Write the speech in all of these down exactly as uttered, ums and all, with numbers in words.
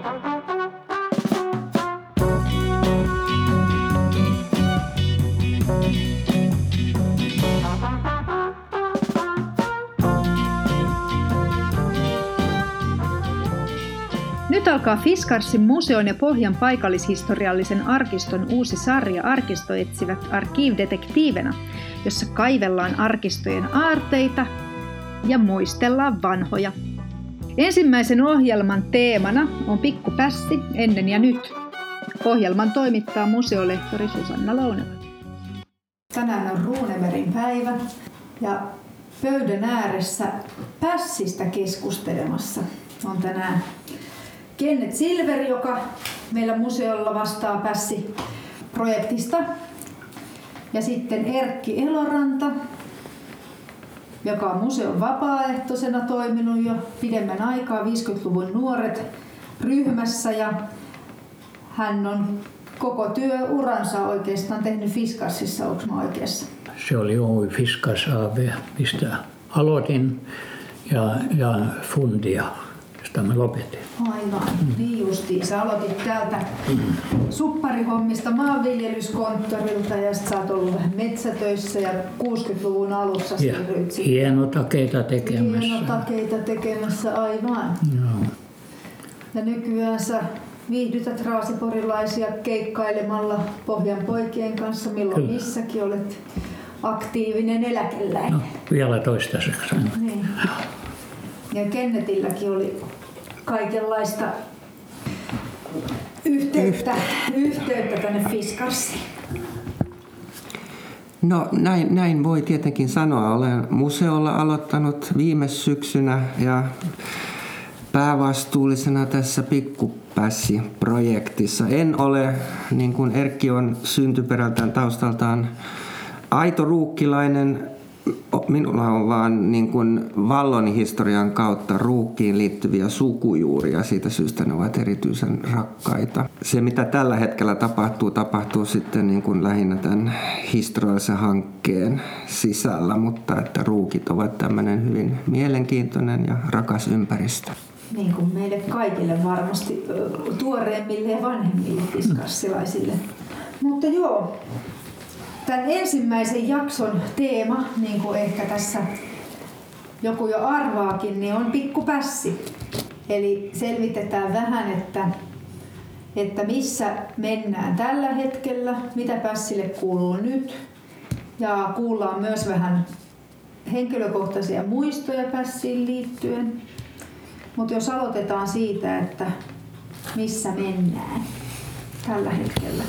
Nyt alkaa Fiskarsin museon ja Pohjan paikallishistoriallisen arkiston uusi sarja Arkisto etsivät Arkivdetektiivenä, jossa kaivellaan arkistojen aarteita ja muistellaan vanhoja. Ensimmäisen ohjelman teemana on Pikku Pässi ennen ja nyt. Ohjelman toimittaa museolehtori Susanna Louneva. Tänään on Runebergin päivä ja pöydän ääressä pässistä keskustelemassa on tänään Kenneth Silver, joka meillä museolla vastaa Pässi-projektista. Ja sitten Erkki Eloranta, joka on museon vapaaehtoisena toiminut jo pidemmän aikaa, viisikymmentäluvun nuoret ryhmässä. Ja hän on koko työuransa oikeastaan tehnyt Fiskarsissa, onko mä oikeassa? Se oli Oy Fiskars A B, mistä aloitin, ja, ja fundia, josta mä lopetin. Aivan, mm. niin justiin. Sä aloitit täältä mm. supparihommista maanviljelyskonttorilta ja sit sä oot ollut vähän metsätöissä ja kuusikymmentäluvun alussa siirryit sitten. Hienotakeita tekemässä. Hienotakeita tekemässä, aivan. Joo. Ja nykyään sä viihdytät raasiporilaisia keikkailemalla Pohjan poikien kanssa, milloin Kyllä. missäkin olet aktiivinen eläkeläinen. No, vielä toistaiseksi. Niin. Ja Kennethilläkin oli kaikenlaista yhteyttä, yhteyttä tänne Fiskarsiin. No näin, näin voi tietenkin sanoa. Olen museolla aloittanut viime syksynä ja päävastuullisena tässä Pikkupässi-projektissa. En ole, niin kuin Erkki on syntyperältään taustaltaan aito ruukkilainen. Minulla on vaan niin kuin Vallonin historian kautta ruukkiin liittyviä sukujuuria. Siitä syystä ne ovat erityisen rakkaita. Se, mitä tällä hetkellä tapahtuu, tapahtuu sitten niin kuin lähinnä tämän historiallisen hankkeen sisällä, mutta että ruukit ovat tämmöinen hyvin mielenkiintoinen ja rakas ympäristö. Niin kuin meille kaikille varmasti tuoreemmille ja vanhemmille fiskarsilaisille. Mutta joo. Tämän ensimmäisen jakson teema, niin kuin ehkä tässä joku jo arvaakin, niin on Pikku Pässi. Eli selvitetään vähän, että, että missä mennään tällä hetkellä, mitä Pässille kuuluu nyt. Ja kuullaan myös vähän henkilökohtaisia muistoja Pässiin liittyen. Mutta jos aloitetaan siitä, että missä mennään tällä hetkellä.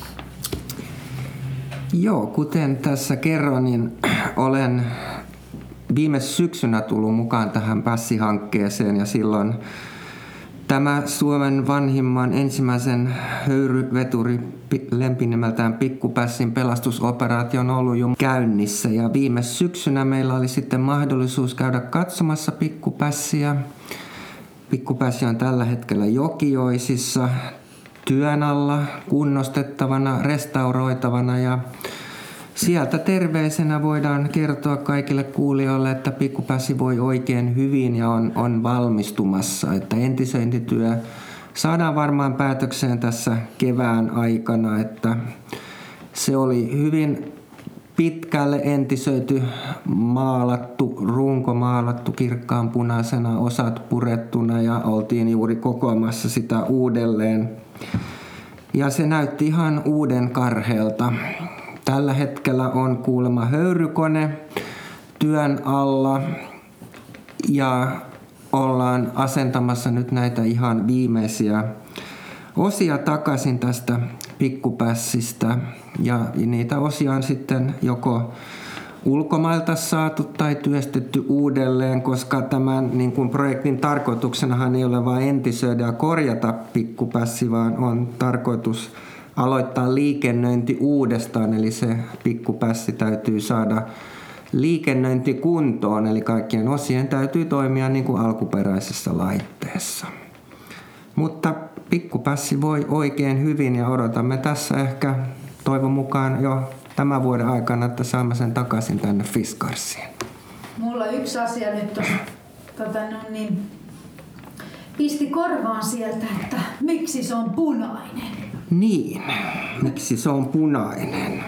Joo, kuten tässä kerron, niin olen viime syksynä tullut mukaan tähän Pässi-hankkeeseen ja silloin tämä Suomen vanhimman ensimmäisen höyryveturi lempinimeltään Pikku Pässin pelastusoperaatio on ollut jo käynnissä ja viime syksynä meillä oli sitten mahdollisuus käydä katsomassa Pikku Pässiä. Pikku Pässi on tällä hetkellä Jokioisissa työn alla, kunnostettavana, restauroitavana ja sieltä terveisenä voidaan kertoa kaikille kuulijoille, että Pikku Pässi voi oikein hyvin ja on, on valmistumassa, että entisöintityö saadaan varmaan päätökseen tässä kevään aikana, että se oli hyvin pitkälle entisöity, maalattu, runko maalattu kirkkaan punaisena, osat purettuna ja oltiin juuri kokoamassa sitä uudelleen. Ja se näytti ihan uuden karheelta. Tällä hetkellä on kuulemma höyrykone työn alla ja ollaan asentamassa nyt näitä ihan viimeisiä osia takaisin tästä Pikkupässistä. Ja niitä osia on sitten joko ulkomailta saatu tai työstetty uudelleen, koska tämän niin kuin projektin tarkoituksenahan ei ole vain entisöidä ja korjata Pikkupässi, vaan on tarkoitus aloittaa liikennöinti uudestaan, eli se Pikkupässi täytyy saada liikennöintikuntoon, eli kaikkien osien täytyy toimia niin kuin alkuperäisessä laitteessa. Mutta Pikkupässi voi oikein hyvin ja odotamme tässä ehkä toivon mukaan jo tämän vuoden aikana, että saamme sen takaisin tänne Fiskarsiin. Mulla yksi asia nyt on, tota, no niin, pisti korvaan sieltä, että miksi se on punainen. Niin, miksi se on punainen?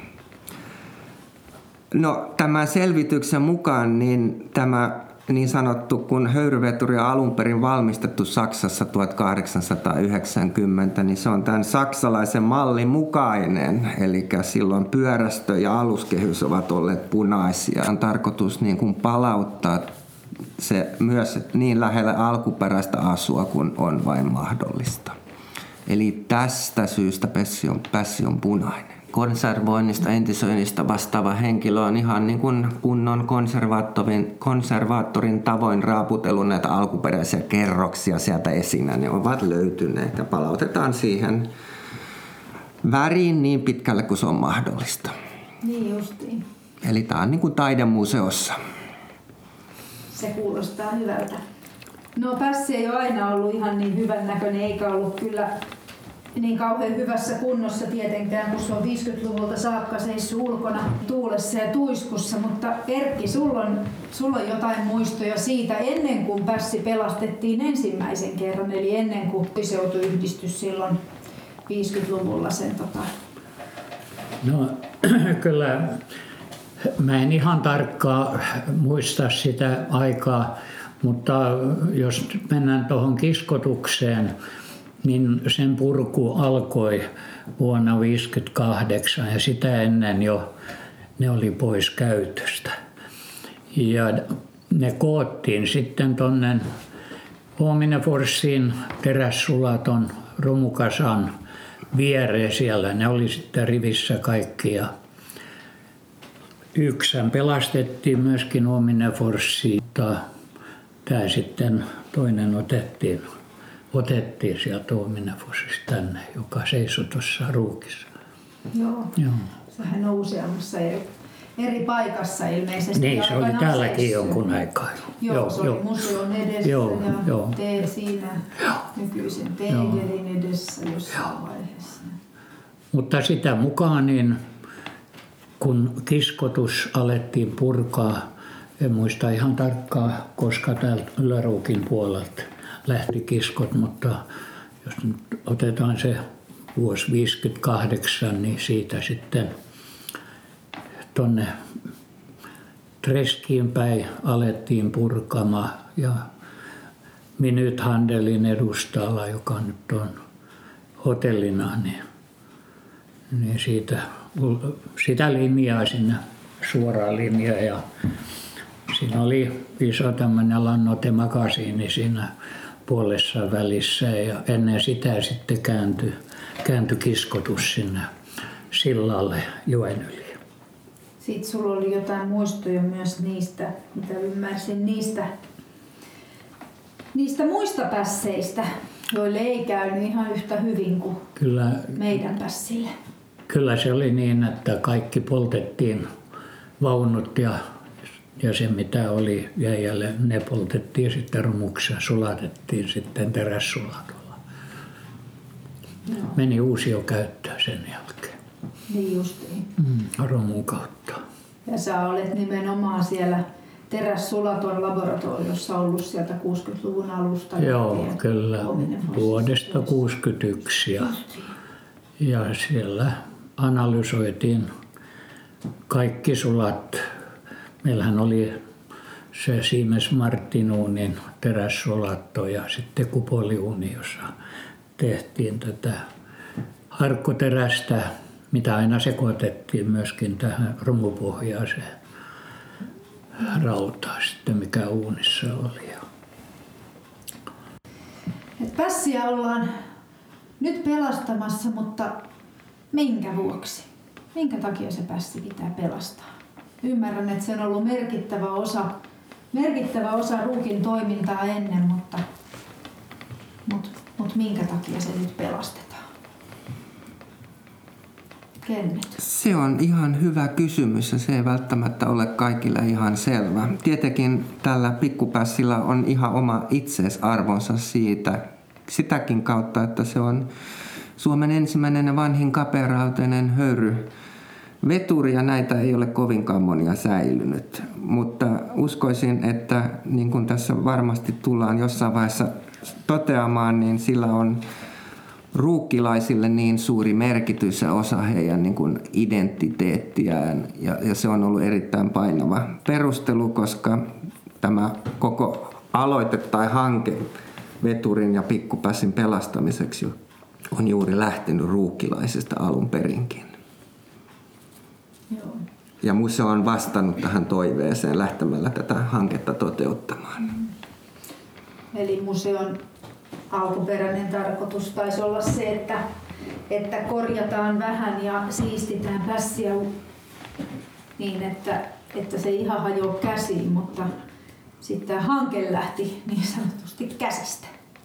No, tämän selvityksen mukaan niin tämä niin sanottu, kun höyryveturi on alun perin valmistettu Saksassa tuhatkahdeksansataayhdeksänkymmentä, niin se on tämän saksalaisen mallin mukainen. Eli silloin pyörästö ja aluskehys ovat olleet punaisia. On tarkoitus niin kuin palauttaa se myös niin lähelle alkuperäistä asua kuin on vain mahdollista. Eli tästä syystä pässi on, pässi on punainen. Konservoinnista, entisöinnistä vastaava henkilö on ihan niin kuin kunnon konservaattorin, konservaattorin tavoin raaputellut näitä alkuperäisiä kerroksia sieltä esiin. Ne ovat löytyneet ja palautetaan siihen väriin niin pitkälle kuin se on mahdollista. Niin justiin. Eli tämä on niin kuin taidemuseossa. Se kuulostaa hyvältä. No pässi ei ole aina ollut ihan niin hyvän näköinen, eikä ollut kyllä niin kauhean hyvässä kunnossa tietenkään, kun se on viisikymmentäluvulta saakka seissyt ulkona tuulessa ja tuiskussa. Mutta Erkki, sulla on, sulla on jotain muistoja siitä ennen kuin pässi pelastettiin ensimmäisen kerran, eli ennen kuin seutuyhdistys silloin viisikymmentäluvulla sen tota... No kyllä mä en ihan tarkkaan muista sitä aikaa, mutta jos mennään tuohon kiskotukseen, niin sen purku alkoi vuonna viisikymmentäkahdeksan ja sitä ennen jo ne oli pois käytöstä. Ja ne koottiin sitten tuonne Huomineforssiin terässulaton romukasan viereen siellä. Ne oli sitten rivissä kaikki ja yksän pelastettiin myöskin Huomineforssiin. Tämä sitten toinen otettiin. Otettiin sieltä Huomineforssista tänne, joka seisoi tuossa Ruukissa. Joo. Joo. Sehän on useammassa eri, eri paikassa ilmeisesti. Niin, se oli täälläkin jonkun aikaa. Joo, joo, se jo. Oli museon edessä joo, ja joo. Tee siinä joo. Nykyisen Tegelin edessä jossain joo. vaiheessa. Mutta sitä mukaan, niin, kun kiskotus alettiin purkaa, en muista ihan tarkkaan, koska täältä Yläruukin puolelta lähti kiskot, mutta jos nyt otetaan se vuosi viisikymmentäkahdeksan, niin siitä sitten tuonne Treskiin päin alettiin purkamaan ja Minuthandelin edustalla, joka nyt on hotellina, niin, niin siitä, sitä linjaa sinne, suoraan linjaa ja siinä oli iso tämmöinen lannoitemakasiini siinä puolessa välissä ja ennen sitä sitten kääntyi, kääntyi kiskotus sinne sillalle joen yli. Sitten sulla oli jotain muistoja myös niistä, mitä ymmärsin, niistä, niistä muista pässeistä, joille ei käynyt ihan yhtä hyvin kuin kyllä, meidän pässille. Kyllä se oli niin, että kaikki poltettiin vaunut ja Ja se mitä oli jäijälle, ne poltettiin sitten romuksi ja sulatettiin sitten terässulatolla. No. Meni uusiokäyttöön sen jälkeen. Niin justiin. Mm, romun kautta. Ja sä olet nimenomaan siellä terässulaton laboratoriossa ollut sieltä kuusikymmentäluvun alusta. Joo, kyllä. Vuodesta kuusikymmentäyksi. Ja, ja siellä analysoitiin kaikki sulat. Meillähän oli se Siemens Martinuunin terässulatto ja sitten kupoliuuni, jossa tehtiin tätä harkkoterästä, mitä aina sekoitettiin myöskin tähän romupohjaiseen rautaan sitten, mikä uunissa oli. Et pässiä ollaan nyt pelastamassa, mutta minkä vuoksi? Minkä takia se pässi pitää pelastaa? Ymmärrän, että se on ollut merkittävä osa, merkittävä osa Ruukin toimintaa ennen, mutta, mutta, mutta minkä takia se nyt pelastetaan? Kennet? Se on ihan hyvä kysymys ja se ei välttämättä ole kaikille ihan selvä. Tietenkin tällä pikkupässillä on ihan oma itseisarvonsa siitä, sitäkin kautta, että se on Suomen ensimmäinen ja vanhin kapearautainen höyry. veturia näitä ei ole kovinkaan monia säilynyt, mutta uskoisin, että niin kuin tässä varmasti tullaan jossain vaiheessa toteamaan, niin sillä on ruukkilaisille niin suuri merkitys ja osa heidän niin kuin identiteettiään, ja, ja se on ollut erittäin painava perustelu, koska tämä koko aloite tai hanke veturin ja pikkupässin pelastamiseksi on juuri lähtenyt ruukkilaisista alun perinkin. Joo. Ja museo on vastannut tähän toiveeseen lähtemällä tätä hanketta toteuttamaan. Mm. Eli museon alkuperäinen tarkoitus taisi olla se, että, että korjataan vähän ja siistitään pässiä niin, että, että se ihan hajoaa käsiin, mutta sitten tämä hanke lähti niin sanotusti käsistä.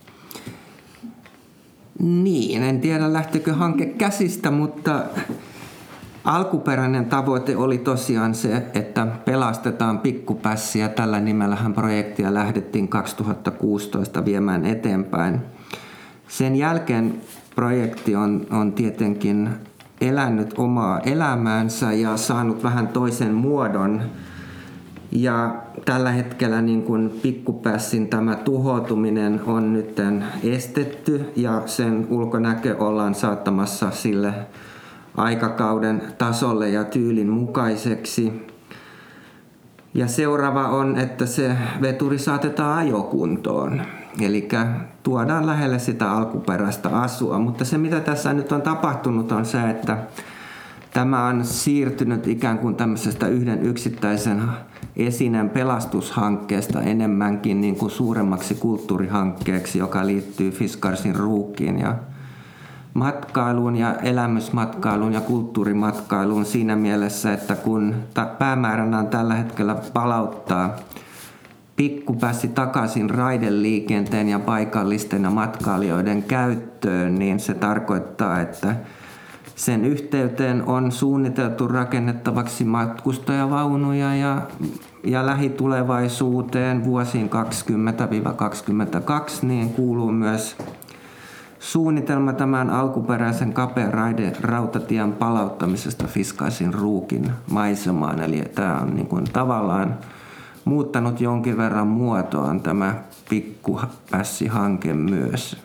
Niin, en tiedä lähtikö hanke käsistä, mutta alkuperäinen tavoite oli tosiaan se, että pelastetaan pikkupässiä. Tällä nimellähän projektia lähdettiin kaksituhattakuusitoista viemään eteenpäin. Sen jälkeen projekti on, on tietenkin elänyt omaa elämäänsä ja saanut vähän toisen muodon. Ja tällä hetkellä niin kuin pikkupässin tämä tuhoutuminen on nyt estetty ja sen ulkonäkö ollaan saattamassa sille aikakauden tasolle ja tyylin mukaiseksi. Ja seuraava on, että se veturi saatetaan ajokuntoon. Eli tuodaan lähelle sitä alkuperäistä asua. Mutta se mitä tässä nyt on tapahtunut on se, että tämä on siirtynyt ikään kuin tämmöisestä yhden yksittäisen esineen pelastushankkeesta enemmänkin niin kuin suuremmaksi kulttuurihankkeeksi, joka liittyy Fiskarsin ruukkiin ja matkailuun ja elämysmatkailuun ja kulttuurimatkailuun siinä mielessä, että kun päämääränä on tällä hetkellä palauttaa pikkupässi takaisin raideliikenteen ja paikallisten ja matkailijoiden käyttöön, niin se tarkoittaa, että sen yhteyteen on suunniteltu rakennettavaksi matkustajavaunuja ja, ja lähitulevaisuuteen vuosiin kaksikymmentä kaksikymmentäkaksi niin kuuluu myös suunnitelma tämän alkuperäisen kapean raide rautatien palauttamisesta Fiskarsin ruukin maisemaan. Eli tämä on niin kuin tavallaan muuttanut jonkin verran muotoaan tämä pikkupässihanke myös.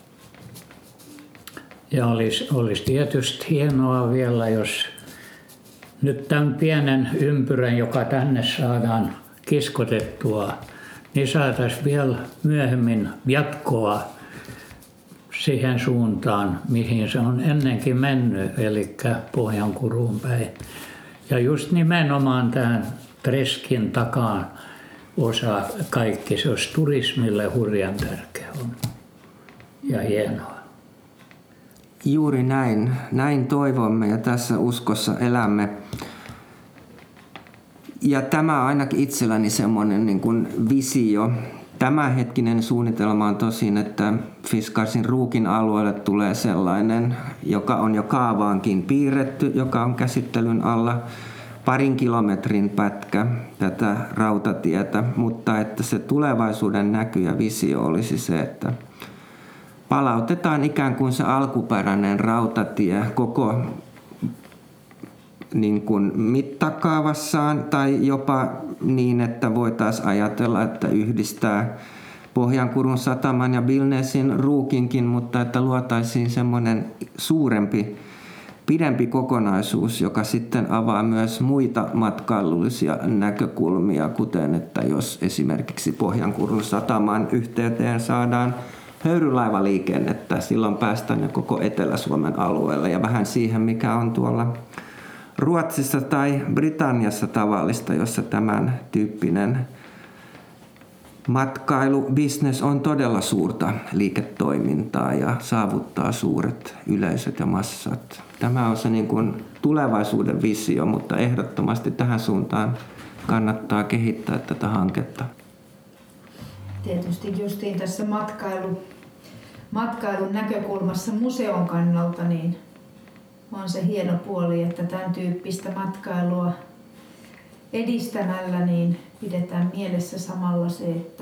Ja olisi, olisi tietysti hienoa vielä, jos nyt tämän pienen ympyrän, joka tänne saadaan kiskotettua, niin saataisiin vielä myöhemmin jatkoa siihen suuntaan, mihin se on ennenkin mennyt, eli Pohjankuruun päin. Ja just nimenomaan tämän Treskin takaan osa kaikki, se olisi turismille hurjan tärkeä on ja hienoa. Juuri näin. Näin toivomme ja tässä uskossa elämme. Ja tämä on ainakin itselläni semmoinen niin kuin visio. Tämänhetkinen suunnitelma on tosin, että Fiskarsin ruukin alueelle tulee sellainen, joka on jo kaavaankin piirretty, joka on käsittelyn alla parin kilometrin pätkä tätä rautatietä, mutta että se tulevaisuuden näky ja visio olisi se, että palautetaan ikään kuin se alkuperäinen rautatie koko niin kuin mittakaavassaan tai jopa niin, että voitaisiin ajatella, että yhdistää Pohjankurun sataman ja Bilnesin ruukinkin, mutta että luotaisiin semmoinen suurempi, pidempi kokonaisuus, joka sitten avaa myös muita matkailullisia näkökulmia, kuten että jos esimerkiksi Pohjankurun sataman yhteyteen saadaan höyrylaivaliikennettä, silloin päästään jo koko Etelä-Suomen alueelle ja vähän siihen, mikä on tuolla Ruotsissa tai Britanniassa tavallista, jossa tämän tyyppinen matkailubisnes on todella suurta liiketoimintaa ja saavuttaa suuret yleisöt ja massat. Tämä on se niin kuin tulevaisuuden visio, mutta ehdottomasti tähän suuntaan kannattaa kehittää tätä hanketta. Tietysti justiin tässä matkailu, matkailun näkökulmassa museon kannalta niin on se hieno puoli, että tämän tyyppistä matkailua edistämällä niin pidetään mielessä samalla se, että,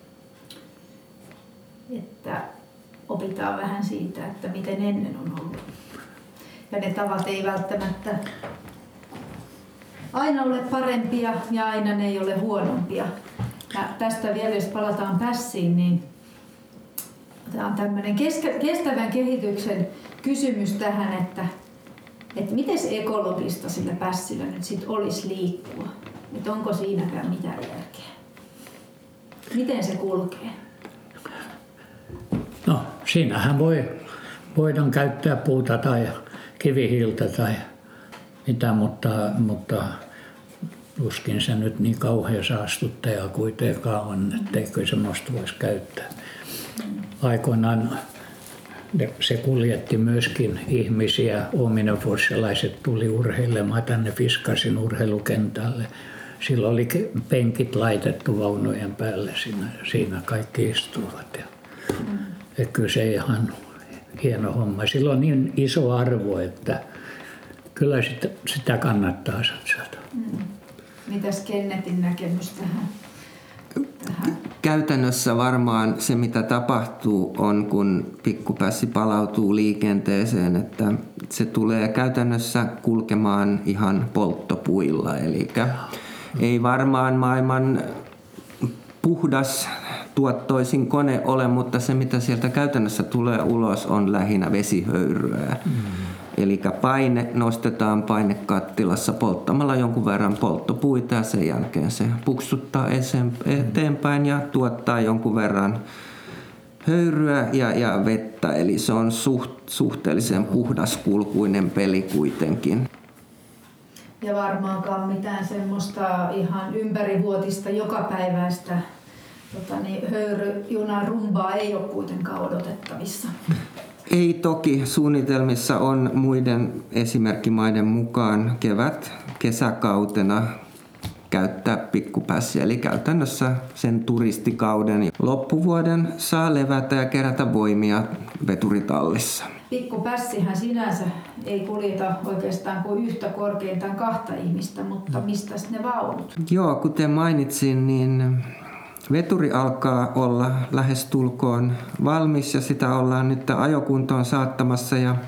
että opitaan vähän siitä, että miten ennen on ollut. Ja ne tavat ei välttämättä aina ole parempia ja aina ne ei ole huonompia. Ja tästä vielä, jos palataan pässiin, niin tämä on tämmöinen kestävän kehityksen kysymys tähän, että, että miten ekologista sillä pässillä nyt sit olisi liikkua? Että onko siinäkään mitään järkeä? Miten se kulkee? No, siinähän voi, voidaan käyttää puuta tai kivihiiltä tai mitä, mutta, mutta tuskin se nyt niin kauhean saastuttaja kuitenkaan on, etteikö semmoista voisi käyttää. Aikoinaan se kuljetti myöskin ihmisiä, ominofossilaiset tuli urheilemaan tänne Fiskasin urheilukentälle. Silloin oli penkit laitettu vaunujen päälle, siinä, siinä kaikki istuvat. Ja, ja kyllä se ihan hieno homma. Sillä on niin iso arvo, että kyllä sitä, sitä kannattaa satsata. Mm. Mitäs Kennetin näkemys tähän? tähän? Käytännössä varmaan se, mitä tapahtuu, on kun pikkupässi palautuu liikenteeseen, että se tulee käytännössä kulkemaan ihan polttopuilla. Eli ei varmaan maailman puhdas tuottoisin kone ole, mutta se, mitä sieltä käytännössä tulee ulos, on lähinnä vesihöyryä. Mm. Eli paine nostetaan painekattilassa polttamalla jonkun verran polttopuita ja sen jälkeen se puksuttaa eteenpäin ja tuottaa jonkun verran höyryä ja, ja vettä. Eli se on suht, suhteellisen puhdaskulkuinen peli kuitenkin. Ja varmaankaan mitään semmoista ihan ympärivuotista jokapäiväistä tota niin, höyryjunan rumbaa ei ole kuitenkaan odotettavissa. Ei toki. Suunnitelmissa on muiden esimerkkimaiden mukaan kevät kesäkautena käyttää pikkupässiä. Eli käytännössä sen turistikauden loppuvuoden saa levätä ja kerätä voimia veturitallissa. Pikkupässihän sinänsä ei kuljeta oikeastaan kuin yhtä korkeintaan kahta ihmistä, mutta mistä ne vaunut? Joo, kuten mainitsin, niin veturi alkaa olla lähestulkoon valmis ja sitä ollaan nyt ajokuntoon saattamassa. Ja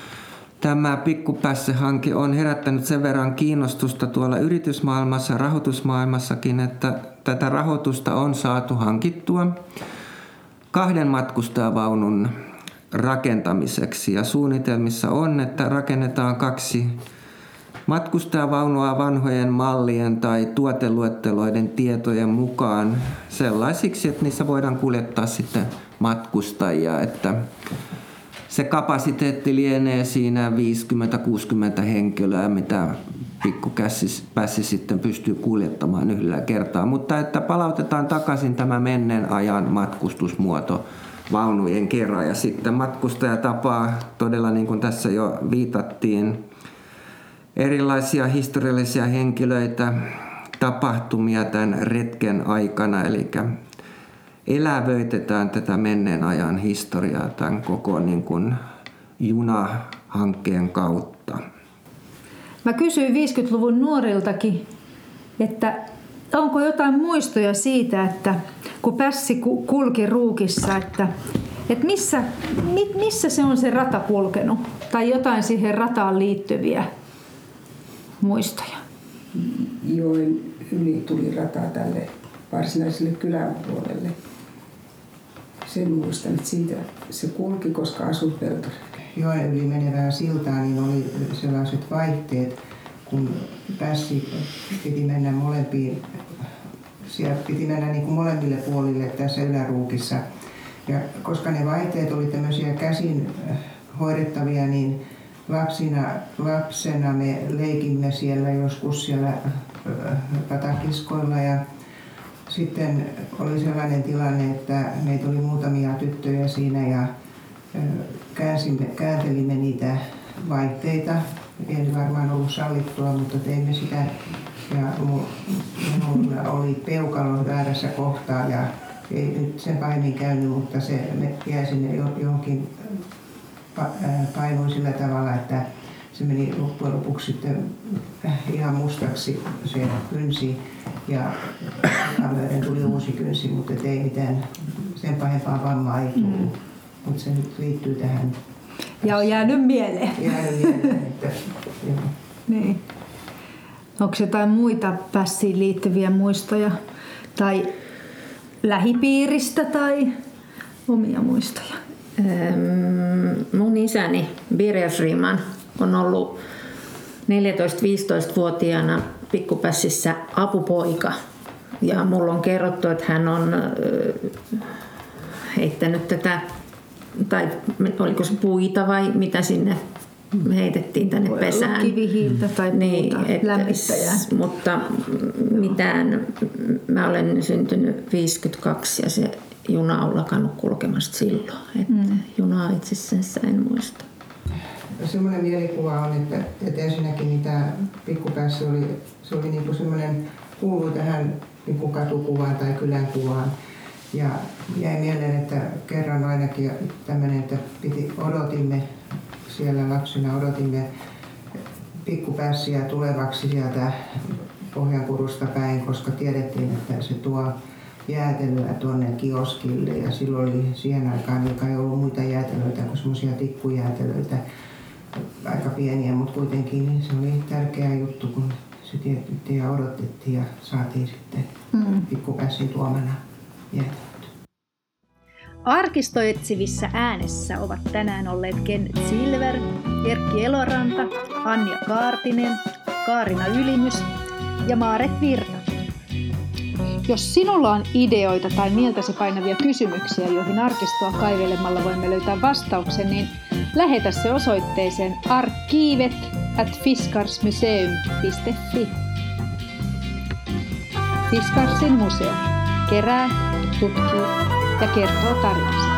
tämä pikkupässihanke on herättänyt sen verran kiinnostusta tuolla yritysmaailmassa ja rahoitusmaailmassakin, että tätä rahoitusta on saatu hankittua kahden matkustajavaunun rakentamiseksi. Ja suunnitelmissa on, että rakennetaan kaksi matkustajavaunua vanhojen mallien tai tuoteluetteloiden tietojen mukaan sellaisiksi, että niissä voidaan kuljettaa sitten matkustajia. Että se kapasiteetti lienee siinä viisikymmentä kuusikymmentä henkilöä, mitä pikkupässi sitten pystyy kuljettamaan yhdellä kertaa. Mutta että palautetaan takaisin tämä menneen ajan matkustusmuoto vaunujen kerran. Ja sitten matkustaja tapaa todella, niin kuin tässä jo viitattiin, erilaisia historiallisia henkilöitä, tapahtumia tämän retken aikana. Eli elävöitetään tätä menneen ajan historiaa tämän koko niin kuin junahankkeen kautta. Mä kysyin viisikymmentäluvun nuoriltakin, että onko jotain muistoja siitä, että kun pässi kulki Ruukissa, että, että missä, missä se on se rata kulkenut tai jotain siihen rataan liittyviä muistoja? Joen yli tuli rataa tälle varsinaiselle kylän puolelle. Sen muistan, että siitä se kulki, koska asui Peltorilla. Joen yli menevää siltaa niin oli sellaiset vaihteet, kun pässi piti mennä molempiin, siellä piti mennä niin kuin molemmille puolille tässä Yläruukissa. Ja koska ne vaihteet oli tämmöisiä käsin hoidettavia, niin lapsina, lapsena me leikimme siellä joskus siellä ratakiskoilla ja sitten oli sellainen tilanne, että meitä oli muutamia tyttöjä siinä ja käänsimme, kääntelimme niitä vaihteita. Ei varmaan ollut sallittua, mutta teimme sitä ja minulla oli peukalo väärässä kohtaa ja ei nyt sen pahemmin käynyt, mutta se jäi sinne johonkin painui sillä tavalla, että se meni loppujen lopuksi sitten ihan mustaksi se kynsi ja myöden tuli uusi kynsi, mutta ei mitään sen pahempaa vammaa ei tullut. Mm. Mutta se nyt liittyy tähän. Ja on jäänyt mieleen. Jäänyt mieleen, että joo. Niin. Onko jotain muita pässiin liittyviä muistoja tai lähipiiristä tai omia muistoja? Mun isäni Birger Friman on ollut neljätoista-viisitoista-vuotiaana Pikkupässissä apupoika. Ja mulla on kerrottu, että hän on heittänyt tätä, tai oliko se puita vai mitä sinne heitettiin tänne Voi pesään. Kivihiiltä tai puuta, niin, lämmittäjää. Mutta mitään, mä olen syntynyt viisikymmentäkaksi ja se juna on lakannut kulkemasta silloin. Että mm. junaa itsessensä en muista. Semmoinen mielikuva on, että, että ensinnäkin niin tämä Pikkupässi oli, se oli niin kuin semmoinen, kuului tähän niin kuin katukuvaan tai kylänkuvaan. Ja jäi mieleen, että kerran ainakin tämmöinen, että piti, odotimme siellä lapsina, odotimme Pikkupässiä tulevaksi sieltä Pohjankurusta päin, koska tiedettiin, että se tuo jäätelöä tuonne kioskille. Ja silloin oli siihen aikaan, joka ei ollut muita jäätelöitä kuin semmoisia tikkujäätelöitä, aika pieniä, mutta kuitenkin niin se oli tärkeä juttu, kun se tietysti ja odotettiin ja saatiin sitten mm. Pikkupässin tuomana jäätelöä. Arkistoetsivissä äänessä ovat tänään olleet Kenneth Silver, Erkki Eloranta, Anja Kaartinen, Kaarina Ylimys ja Maaret Virta. Jos sinulla on ideoita tai mieltäsi painavia kysymyksiä, joihin arkistoa kaivelemalla voimme löytää vastauksen, niin lähetä se osoitteeseen arkivet at fiskarsmuseum piste fi. Fiskarsin museo kerää, tutkii ja kertoo tarinansa.